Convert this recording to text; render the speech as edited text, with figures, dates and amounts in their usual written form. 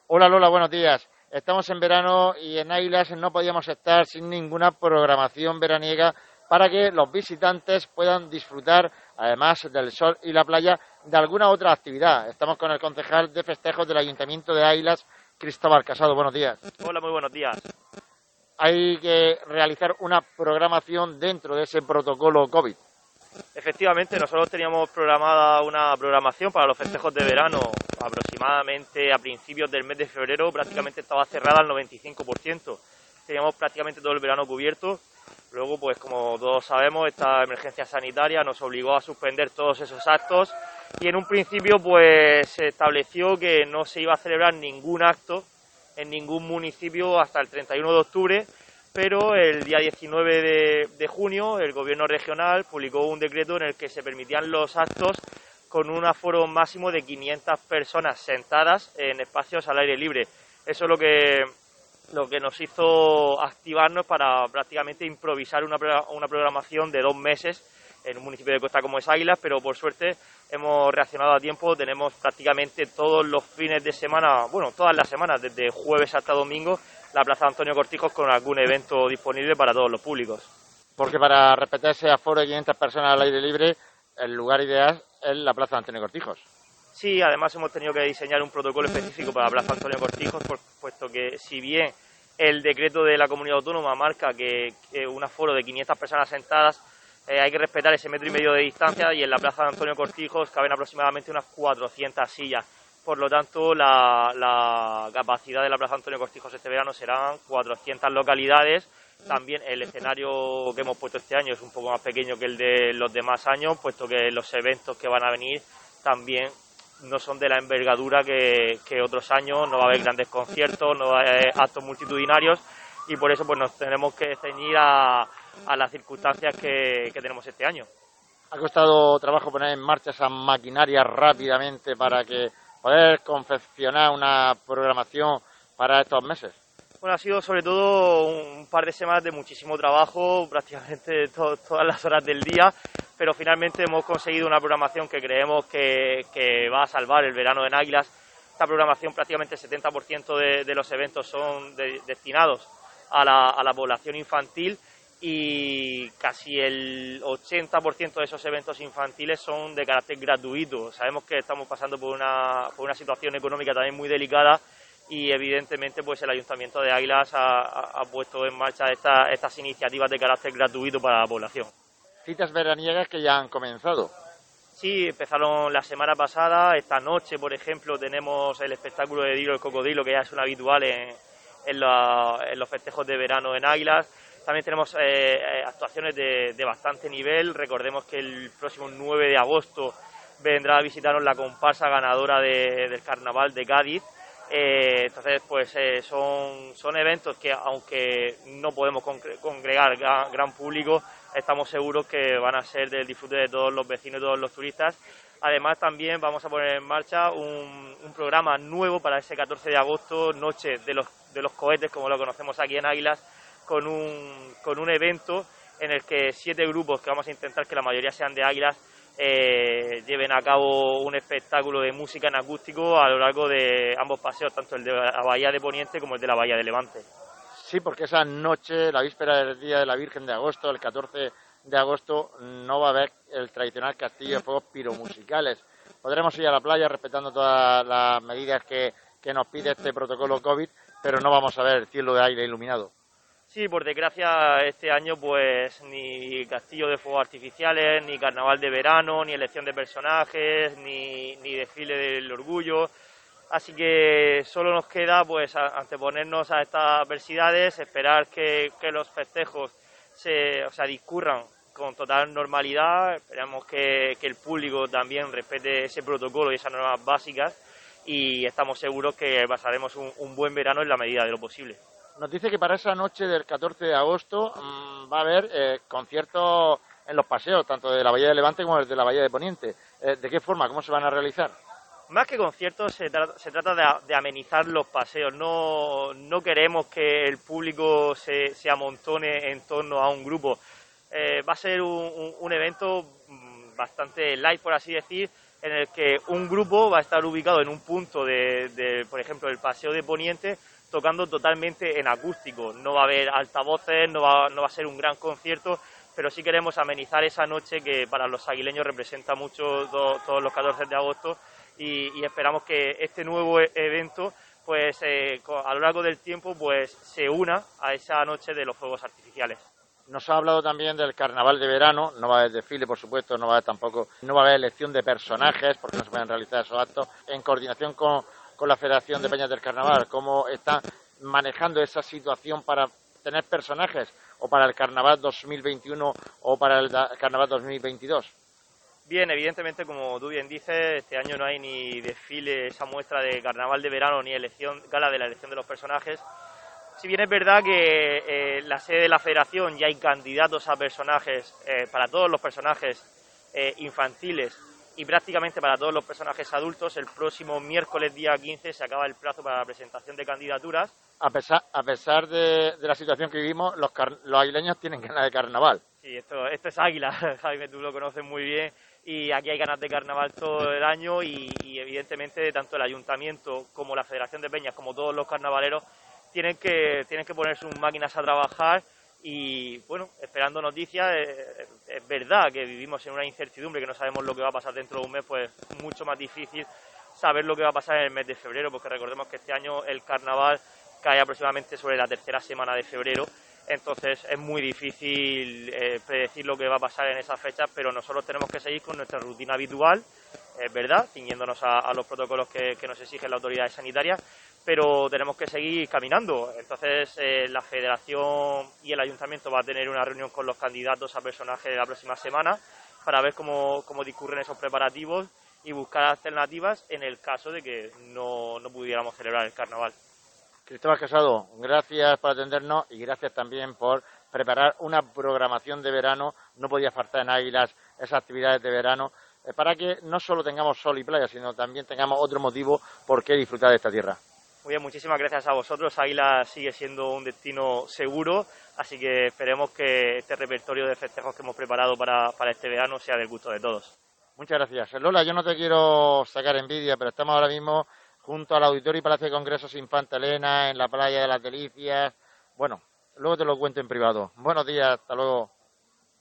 Hola Lola, buenos días. Estamos en verano y en Águilas no podíamos estar sin ninguna programación veraniega para que los visitantes puedan disfrutar, además del sol y la playa, de alguna otra actividad. Estamos con el concejal de festejos del Ayuntamiento de Águilas, Cristóbal Casado. Buenos días. Hola, muy buenos días. Hay que realizar una programación dentro de ese protocolo COVID. Efectivamente, nosotros teníamos programada una programación para los festejos de verano aproximadamente a principios del mes de febrero, prácticamente estaba cerrada al 95%. Teníamos prácticamente todo el verano cubierto. Luego, pues como todos sabemos, esta emergencia sanitaria nos obligó a suspender todos esos actos y en un principio pues se estableció que no se iba a celebrar ningún acto en ningún municipio hasta el 31 de octubre, pero el día 19 de junio el Gobierno regional publicó un decreto en el que se permitían los actos con un aforo máximo de 500 personas sentadas en espacios al aire libre. Eso es lo que nos hizo activarnos para prácticamente improvisar una programación de 2 meses en un municipio de costa como es Águilas, pero por suerte hemos reaccionado a tiempo. Tenemos prácticamente todos los fines de semana, bueno, todas las semanas, desde jueves hasta domingo, la Plaza Antonio Cortijos con algún evento disponible para todos los públicos. Porque para respetar ese aforo de 500 personas al aire libre, el lugar ideal es la Plaza Antonio Cortijos. Sí, además hemos tenido que diseñar un protocolo específico para la Plaza Antonio Cortijos, puesto que si bien el decreto de la comunidad autónoma marca que un aforo de 500 personas sentadas, hay que respetar ese 1,5 metros de distancia y en la Plaza de Antonio Cortijos caben aproximadamente unas 400 sillas. Por lo tanto, la capacidad de la Plaza Antonio Cortijos este verano serán 400 localidades. También el escenario que hemos puesto este año es un poco más pequeño que el de los demás años, puesto que los eventos que van a venir también no son de la envergadura que otros años. No va a haber grandes conciertos, no va a haber actos multitudinarios y por eso pues nos tenemos que ceñir a las circunstancias que tenemos este año. ¿Ha costado trabajo poner en marcha esa maquinaria rápidamente para que poder confeccionar una programación para estos meses? Bueno, ha sido sobre todo un par de semanas de muchísimo trabajo, prácticamente todas las horas del día, pero finalmente hemos conseguido una programación que creemos que va a salvar el verano en Águilas. Esta programación, prácticamente el 70% de los eventos son destinados a la población infantil y casi el 80% de esos eventos infantiles son de carácter gratuito. Sabemos que estamos pasando por una situación económica también muy delicada y evidentemente pues el Ayuntamiento de Águilas ha puesto en marcha estas iniciativas de carácter gratuito para la población. Citas veraniegas que ya han comenzado. Sí, empezaron la semana pasada. Esta noche, por ejemplo, tenemos el espectáculo de Dilo el Cocodrilo, que ya es un habitual en los festejos de verano en Águilas. También tenemos actuaciones de bastante nivel. Recordemos que el próximo 9 de agosto vendrá a visitarnos la comparsa ganadora del Carnaval de Cádiz. Entonces, pues son eventos que, aunque no podemos congregar gran público, estamos seguros que van a ser del disfrute de todos los vecinos y todos los turistas. Además, también vamos a poner en marcha un programa nuevo para ese 14 de agosto, Noche de los Cohetes, como lo conocemos aquí en Águilas, con un evento en el que 7 grupos, que vamos a intentar que la mayoría sean de Águilas, lleven a cabo un espectáculo de música en acústico a lo largo de ambos paseos, tanto el de la Bahía de Poniente como el de la Bahía de Levante. Sí, porque esa noche, la víspera del Día de la Virgen de agosto, el 14 de agosto, no va a haber el tradicional castillo de fuegos piromusicales. Podremos ir a la playa respetando todas las medidas que nos pide este protocolo COVID, pero no vamos a ver el cielo de aire iluminado. Sí, por desgracia este año pues ni castillo de fuegos artificiales, ni carnaval de verano, ni elección de personajes, ni desfile del orgullo. Así que solo nos queda pues anteponernos a estas adversidades, esperar que los festejos discurran con total normalidad. Esperamos que el público también respete ese protocolo y esas normas básicas y estamos seguros que pasaremos un buen verano en la medida de lo posible. Nos dice que para esa noche del 14 de agosto va a haber conciertos en los paseos, tanto de la Bahía de Levante como de la Bahía de Poniente. ¿De qué forma? ¿Cómo se van a realizar? Más que conciertos, se trata de amenizar los paseos. No queremos que el público se amontone en torno a un grupo. Va a ser un evento bastante light, por así decir, en el que un grupo va a estar ubicado en un punto por ejemplo, el Paseo de Poniente, tocando totalmente en acústico. No va a haber altavoces, no va a ser un gran concierto, pero sí queremos amenizar esa noche que para los aguileños representa mucho todos los 14 de agosto y esperamos que este nuevo evento pues a lo largo del tiempo pues se una a esa noche de los fuegos artificiales. Nos ha hablado también del carnaval de verano, no va a haber desfile, por supuesto, no va a haber elección de personajes, porque no se pueden realizar esos actos, en coordinación con la Federación de Peñas del Carnaval. ¿Cómo está manejando esa situación para tener personajes, o para el carnaval 2021 o para el carnaval 2022? Bien, evidentemente, como tú bien dices, este año no hay ni desfile, esa muestra de carnaval de verano, ni gala de la elección de los personajes. Si bien es verdad que la sede de la federación ya hay candidatos a personajes, para todos los personajes infantiles y prácticamente para todos los personajes adultos, el próximo miércoles día 15 se acaba el plazo para la presentación de candidaturas. A pesar de la situación que vivimos, los aguileños tienen ganas de carnaval. Sí, esto es Águila, Jaime, tú lo conoces muy bien, y aquí hay ganas de carnaval todo el año y evidentemente tanto el ayuntamiento como la Federación de Peñas como todos los carnavaleros tienen que poner sus máquinas a trabajar y, bueno, esperando noticias. Es verdad que vivimos en una incertidumbre, que no sabemos lo que va a pasar dentro de un mes, pues mucho más difícil saber lo que va a pasar en el mes de febrero, porque recordemos que este año el carnaval cae aproximadamente sobre la tercera semana de febrero, entonces es muy difícil predecir lo que va a pasar en esas fechas, pero nosotros tenemos que seguir con nuestra rutina habitual, es verdad, ciñéndonos a los protocolos que nos exigen las autoridades sanitarias, pero tenemos que seguir caminando. Entonces la Federación y el Ayuntamiento va a tener una reunión con los candidatos a personajes la próxima semana para ver cómo discurren esos preparativos y buscar alternativas en el caso de que no pudiéramos celebrar el carnaval. Cristóbal Casado, gracias por atendernos y gracias también por preparar una programación de verano. No podía faltar en Águilas esas actividades de verano, para que no solo tengamos sol y playa, sino también tengamos otro motivo por qué disfrutar de esta tierra. Muy bien, muchísimas gracias a vosotros. Águilas sigue siendo un destino seguro, así que esperemos que este repertorio de festejos que hemos preparado para este verano sea del gusto de todos. Muchas gracias. Lola, yo no te quiero sacar envidia, pero estamos ahora mismo junto al Auditorio y Palacio de Congresos Infanta Elena, en la playa de las Delicias. Bueno, luego te lo cuento en privado. Buenos días, hasta luego.